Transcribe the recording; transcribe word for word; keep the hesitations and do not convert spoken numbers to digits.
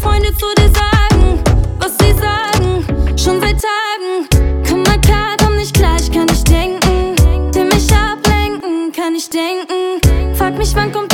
Freunde zu dir sagen, was sie sagen, schon seit Tagen. Komm mal klar, komm nicht klar, ich kann nicht denken. Will mich ablenken, kann nicht denken. Frag mich, wann kommt